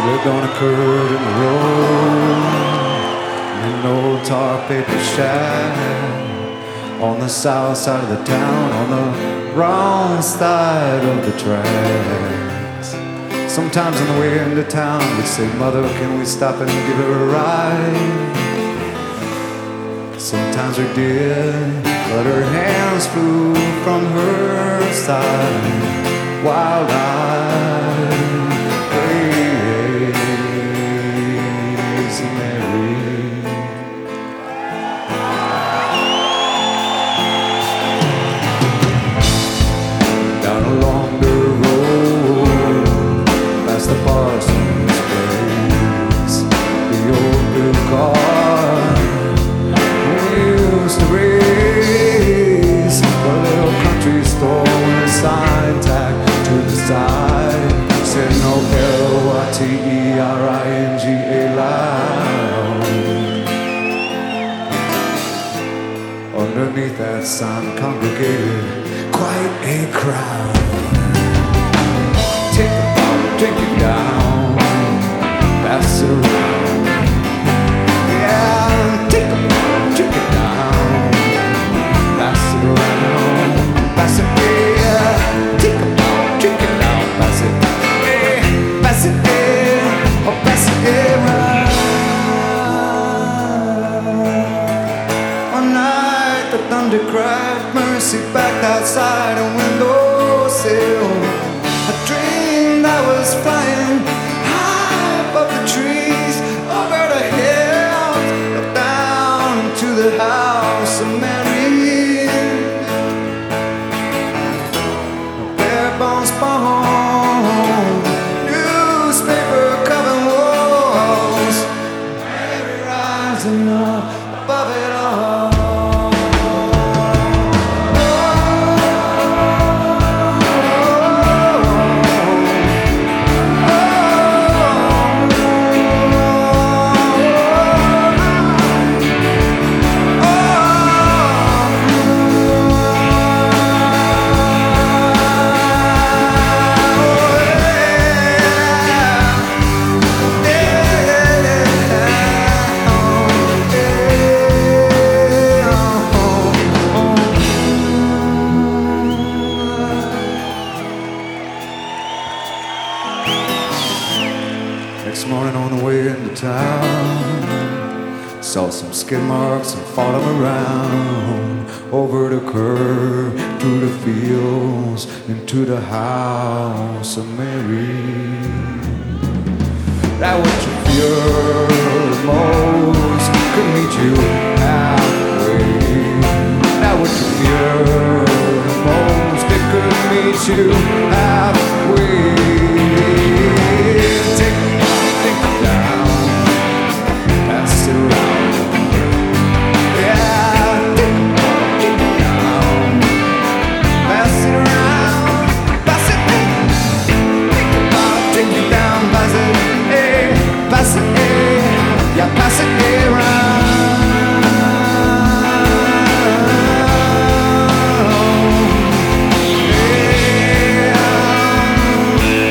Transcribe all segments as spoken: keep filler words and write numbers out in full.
lived on a curve in the road, in an old tar paper shack, on the south side of the town, on the wrong side of the tracks. Sometimes on the way into town we'd say, "Mother, can we stop and give her a ride?" Sometimes we did, but her hands flew from her side. Wild-eyed, crazy Mary. Down along the road, past the parson's place, the old blue car we used to race, a little country store with a sign tag to the side said no L Y T E R I N G A lounge. Underneath that sign congregated quite a crowd. Take the bottle, drink it down, pass it around. Yeah, take the bottle, drink it down, pass it around, pass it, yeah. Take the bottle, drink it down, pass it, yeah, pass it, yeah, or pass it around. One night the thunder cried mercy back outside a windowsill. I dreamed I was flying high above the trees, over the hills, up down to the house of Mary. Bare bones bone, newspaper covered walls, Mary rising up above it all. Next morning on the way into town, saw some skid marks and followed them around, over the curb, through the fields, into the house of Mary. That what you fear the most could meet you halfway. That what you fear the most, it could meet you halfway. Take Take it down, pass it around. Yeah, take it down, pass it around, pass it, take it down, take it down, pass it, eh, pass it, eh, yeah, pass it around. Yeah.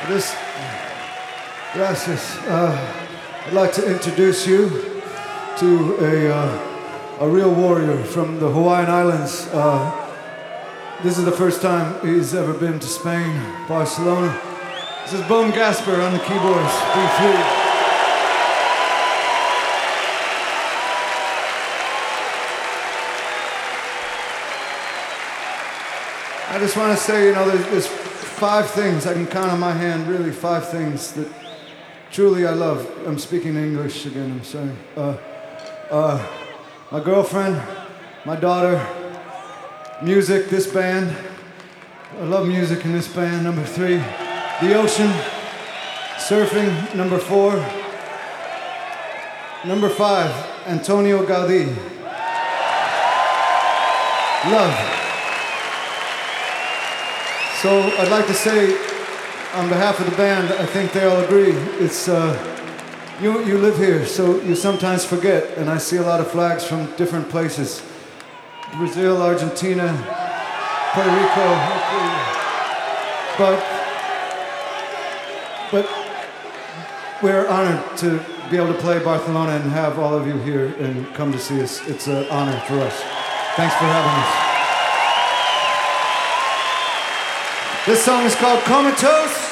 This, gracias. Uh, I'd like to introduce you to a, uh, a real warrior from the Hawaiian Islands. Uh, this is the first time he's ever been to Spain, Barcelona. This is Boom Gasper on the keyboards. Be free. I just want to say, you know, there's, there's five things I can count on my hand, really five things that truly I love. I'm speaking English again, I'm sorry. Uh, uh, my girlfriend, my daughter, music, this band. I love music in this band. Number three, the ocean, surfing. Number four. Number five, Antonio Gaudí. Love. So I'd like to say, on behalf of the band, I think they all agree. It's uh, you. You live here, so you sometimes forget. And I see a lot of flags from different places: Brazil, Argentina, Puerto Rico. But but we're honored to be able to play Barcelona and have all of you here and come to see us. It's an honor for us. Thanks for having us. This song is called Comatose.